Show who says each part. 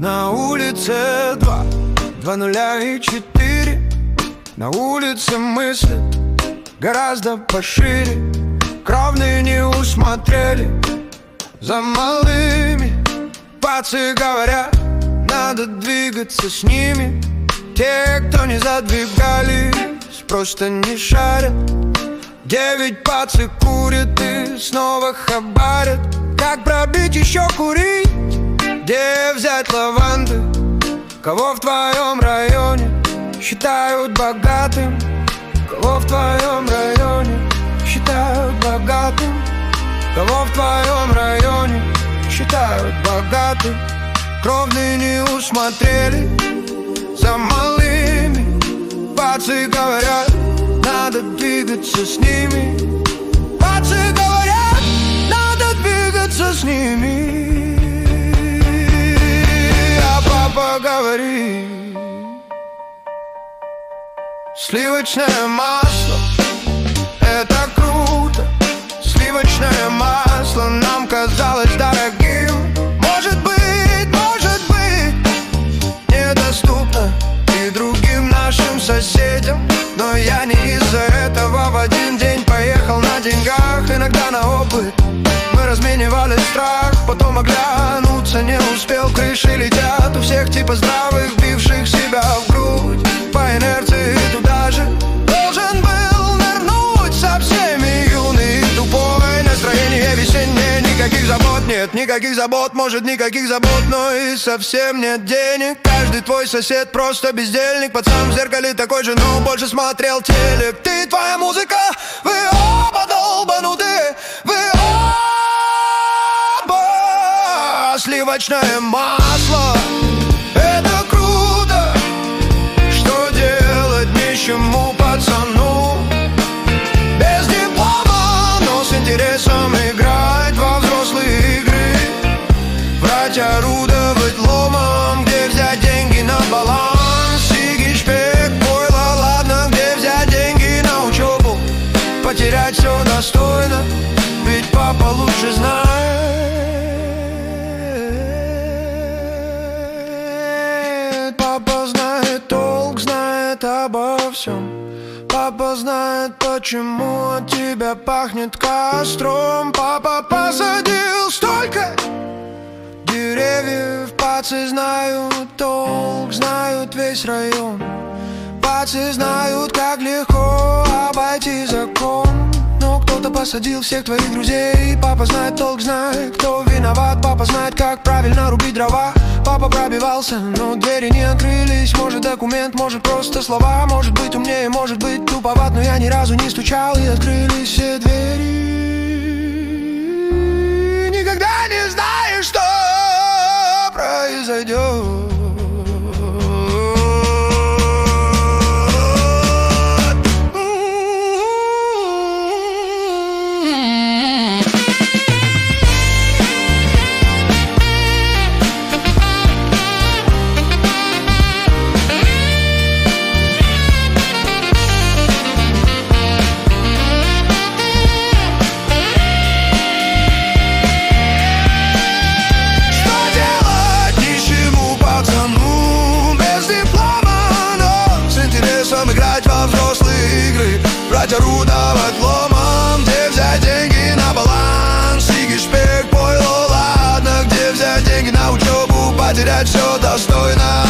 Speaker 1: На улице 2 нуля и 4. На улице мысли гораздо пошире. Кровные не усмотрели за малыми. Пацы говорят, надо двигаться с ними. Те, кто не задвигались, просто не шарят. 9 пацы курят и снова хабарят. Как пробить еще курить? Где взять лаванды? Кого в твоем районе считают богатым? Кого в твоем районе считают богатым? Кого в твоем районе считают богатым? Кровные не усмотрели за малыми. Пацы говорят, надо двигаться с ними. Пацы говорят, надо двигаться с ними. А папа говорит: сливочное масло — это круто. Сливочное масло нам казалось дорогим. Может быть, недоступно и другим нашим соседям. Но я не из-за этого в один день поехал на деньгах. Иногда на опыт мы разменивали страх. Потом оглянуться не успел, крыши летят у всех типа здравых, бивших себя в грудь. По инерции туда же должен был нырнуть со всеми юный и тупой. Настроение весеннее, никаких забот нет, никаких забот, может никаких забот, но и совсем нет денег. Каждый твой сосед просто бездельник. Пацан в зеркале такой же, но больше смотрел телек. Ты, твоя музыка, вы оба долбанутые. Вы оба сливочное масло. Это круто. Что делать нищему пацану? Без диплома, но с интересом играть во взрослые игры. Врать, орудовать ломом. Где взять деньги на баланс? Сиги, шпек, пойло, ладно. Где взять деньги на учебу? Потерять все достойно, ведь папа лучше знает. Папа знает толк, знает обо всем. Папа знает, почему от тебя пахнет костром. Папа посадил столько деревьев. Пацы знают толк, знают весь район. Пацы знают, как легко обойти закон. Но кто-то посадил всех твоих друзей. Папа знает толк, знает, кто виноват. Папа знает, как правильно рубить дрова. Папа пробивался, но двери не открылись. Может документ, может просто слова. Может быть умнее, может быть туповат. Но я ни разу не стучал, и открылись все двери. Никогда не знаешь, что произойдет. Играть во взрослые игры, брать, орудовать ломом. Где взять деньги на баланс? Сиги, шпек, пойло, ладно. Где взять деньги на учебу? Потерять все достойно,